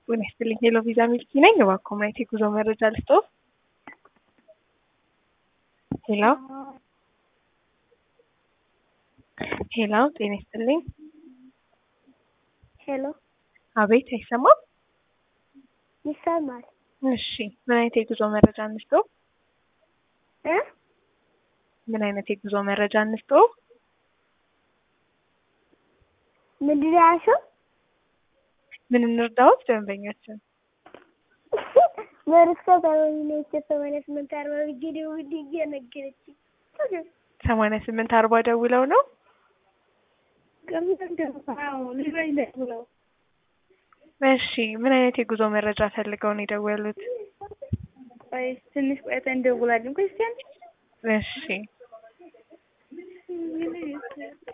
ጤና ይስጥልኝ። ሄሎ ቪዛ ሚልኪ ነኝ። እባክዎ ማየት የጉዞ መረጃ ልስጥዎ? ሄሎ ሄሎ፣ ጤና ይስጥልኝ። ሄሎ አቤት፣ አይሰማም? ይሰማል። እሺ፣ ምን አይነት የጉዞ መረጃ እንስጥዎ? እ ምን አይነት የጉዞ መረጃ እንስጥዎ? ምንድን ነው ያልሽው? ምን እንርዳዎት ደንበኛችን? መርሳ ታውቂያለሽ? 8840 ቪዲዮ ነገረችኝ። 8840 ደውለው ነው? እሺ፣ ምን አይነት የጉዞ መረጃ ፈልገው ነው የደወሉት? ትንሽ ቆይተን እንደውላለን። እሺ